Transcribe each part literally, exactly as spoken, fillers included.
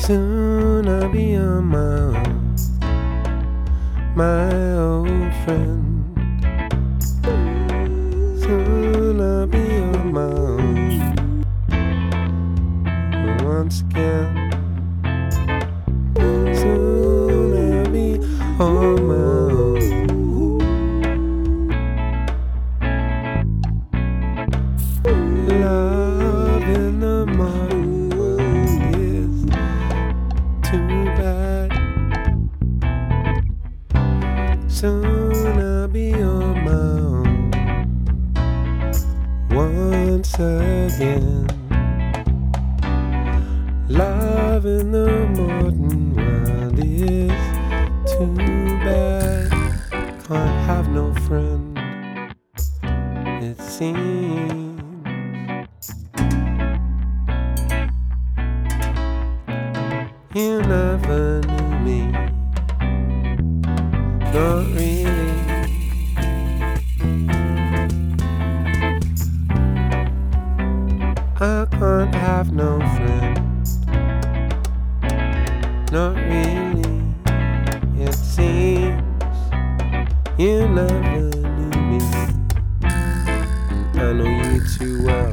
Soon I'll be on my own, my old friend. Soon I'll be on my own once again. Soon I'll be on my own. Love in the modern world is too bad. Soon I'll be on my own once again. Love in the modern world is too bad. Can't have no friend, it seems. You never knew me, not really. I can't have no friend, not really. It seems you never knew me. I know you too well.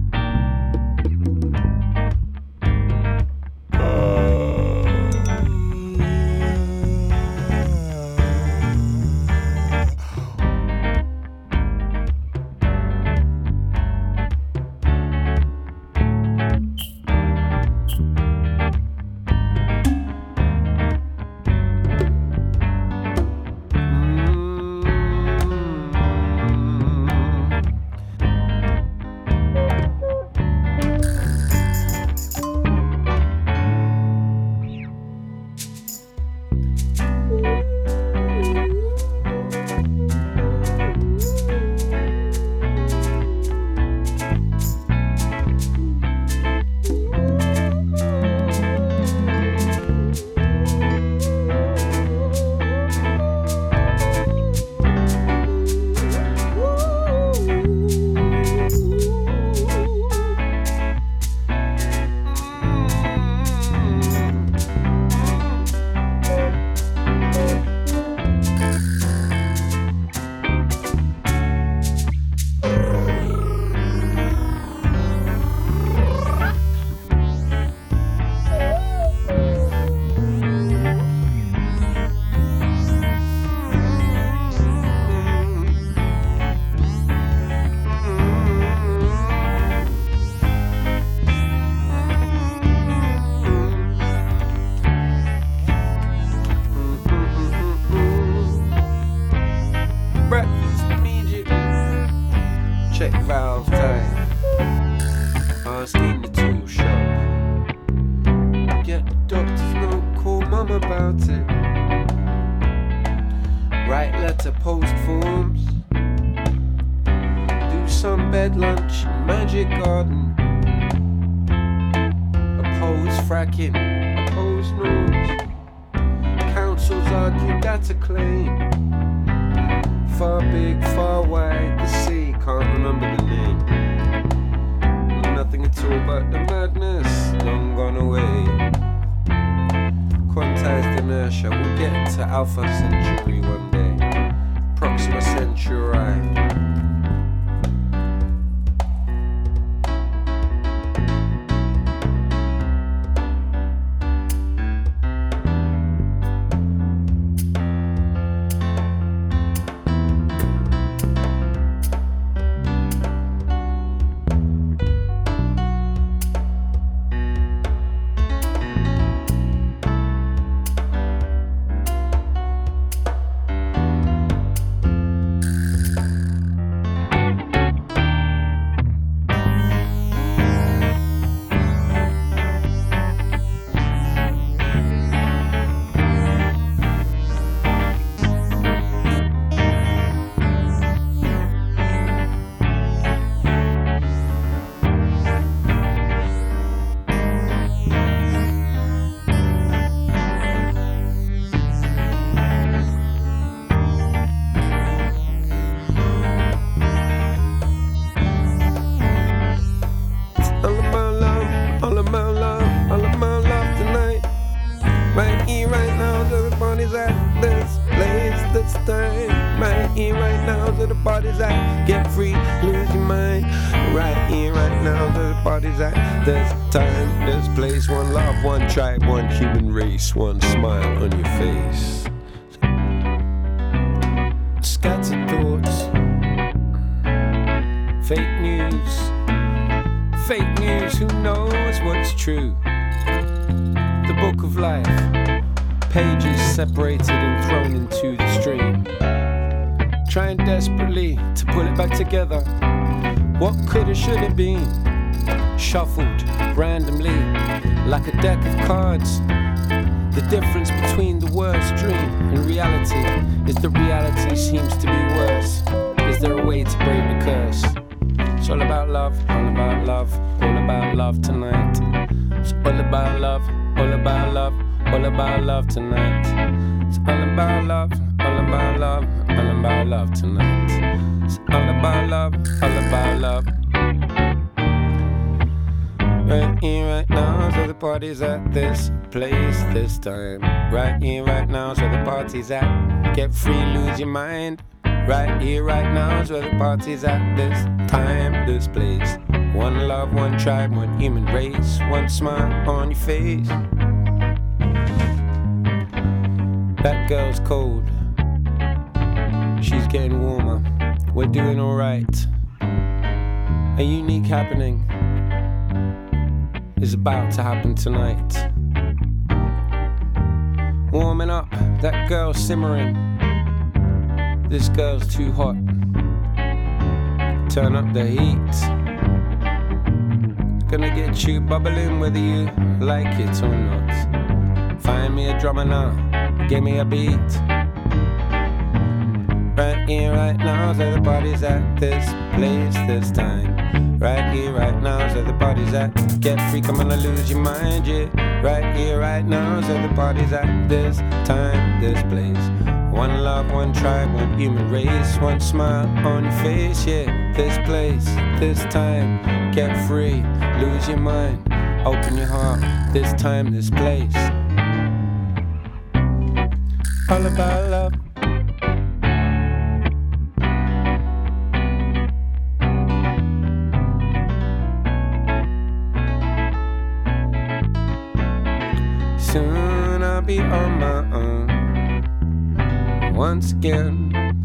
Check valve time. I was in the tool shop. Get the doctor's note, call mum about it. Write letter, post forms. Do some bed lunch, magic garden. Oppose fracking, oppose norms. Councils argue that's a claim. Far big, far wide, the sea, can't remember the name. Nothing at all but the madness, long gone away. Quantized inertia, we'll get to Alpha Centauri one day. Proxima Centauri. party's at, this place, this time. Right here, right now, where the party's at. Get free, lose your mind. Right here, right now, where the party's at. This time, this place, one love, one tribe, one human race, one smile on your face. Scattered thoughts, fake news, fake news, who knows what's true? The book of life, pages separated and thrown into the stream, trying desperately to pull it back together. What could or should have been, shuffled randomly like a deck of cards. The difference between the worst dream and reality is the reality seems to be worse. Is there a way to break the curse? It's all about love, all about love, all about love tonight. It's all about love, all about love, all about love tonight. It's all about love, all about love, all about love tonight. It's all about love, all about love. Right here, right now, so the party's at this place, this time. Right here, right now, so the party's at. Get free, lose your mind. Right here, right now, so the party's at this time, this place. One love, one tribe, one human race, one smile on your face. That girl's cold, she's getting warmer. We're doing alright. A unique happening is about to happen tonight. Warming up, that girl's simmering. This girl's too hot. Turn up the heat. Gonna get you bubbling whether you like it or not. Find me a drummer now, give me a beat. Right here, right now, so the party's at this place, this time. Right here, right now, so the party's at. Get free, come on, I lose your mind, yeah. Right here, right now, so the party's at this time, this place. One love, one tribe, one human race, one smile on your face, yeah. This place, this time, get free, lose your mind, open your heart, this time, this place. All about love. Soon I'll be on my own once again.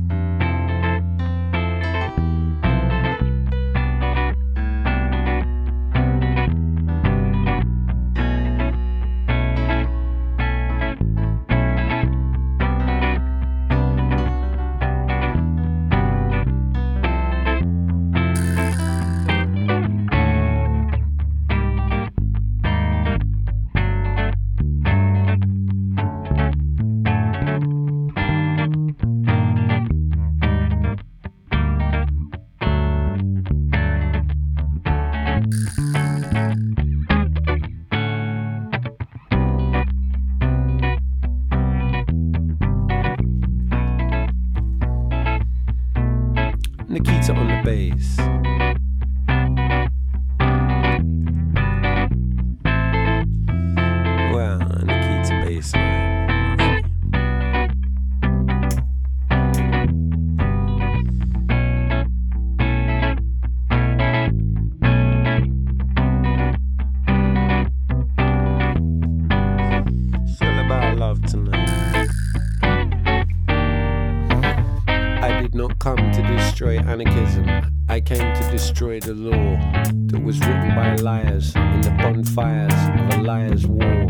Nikita on the bass. Well, Nikita bass line. It's all about love tonight. I did not come to destroy anarchism. I came to destroy the law that was written by liars in the bonfires of a liar's war.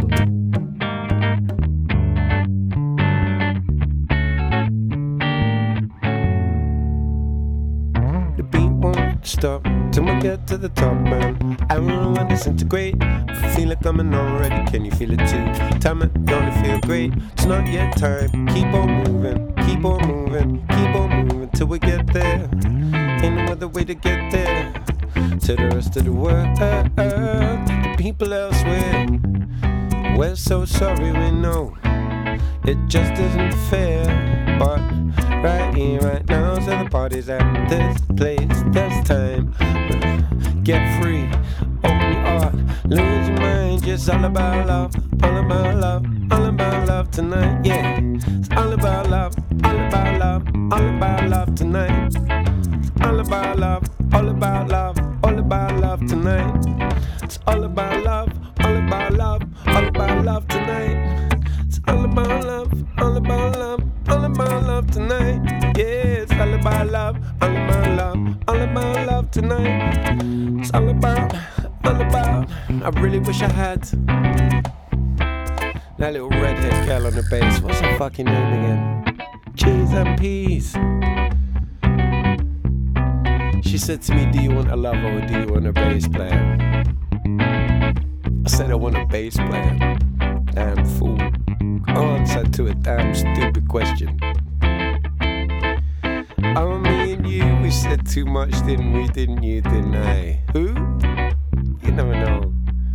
The beat won't stop till we get to the top, man. Everyone disintegrate. I feel it coming already. Can you feel it too? Tell me, don't it feel great? It's not yet time. Keep on moving, keep on moving, keep on moving till we get there. Ain't no other way to get there. To the rest of the world, the people elsewhere. We're so sorry, we know it just isn't fair. But right here, right now, so the party's at this place, this time. Get free, open your heart, Lose your mind, just all about love, all about love, all about love tonight, yeah. It's all about love, all about love, all about love tonight. It's all about love, all about love, all about love tonight. It's all about love, all about love, all about love tonight. It's all about love, all about love, all about love tonight. Yeah, it's all about love, all about love, all about love tonight. It's all about, all about. I really wish I had that little redhead girl on the bass. What's her fucking name again? Cheese and peas. She said to me, do you want a lover or do you want a bass player? I said I want a bass player. Damn fool. Answer to a damn stupid question. Oh, me and you, we said too much, didn't we? Didn't you? Didn't I? Who? You never know.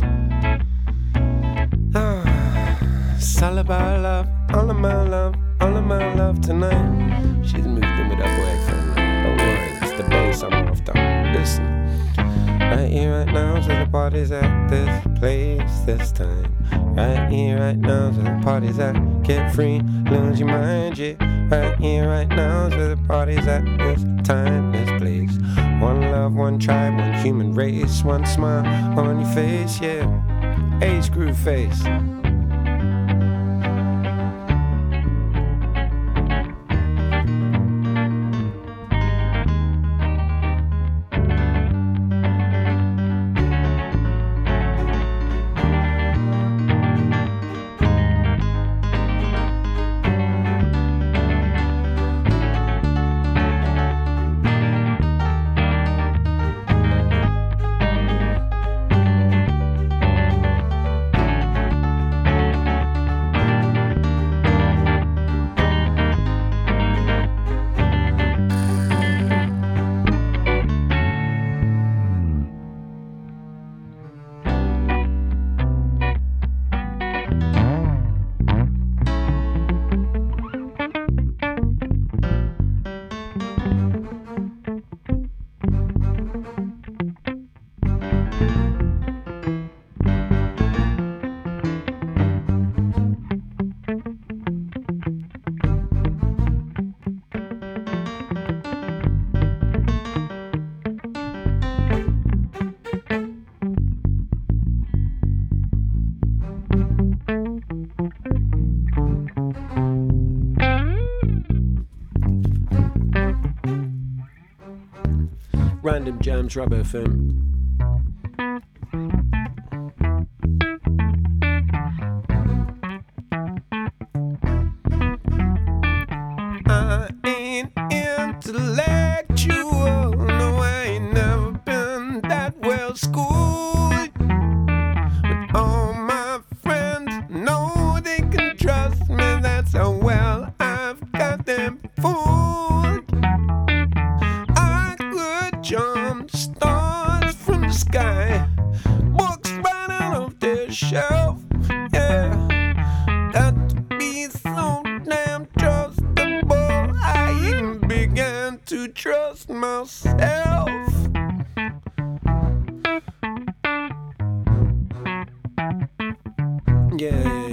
Ah, it's all about love, all of my love, all of my love tonight. She's moved in with her boyfriend. Don't worry, it's the bass I'm after. Listen. Right here, right now, so the party's at this place, this time. Right here, right now, so the party's at. Get free, lose your mind, yeah. Right here, right now, so the party's at this time, this place. One love, one tribe, one human race, one smile on your face, yeah. Age groove face. Random Jams, Rub F M. I ain't intellectual, no, I ain't never been that well schooled. But all my friends know they can trust me, that's how well I've got them fooled. I could jump stars from the sky, books right out of their shelf, yeah. Got to be so damn trustable, I even began to trust myself. Yeah, yeah,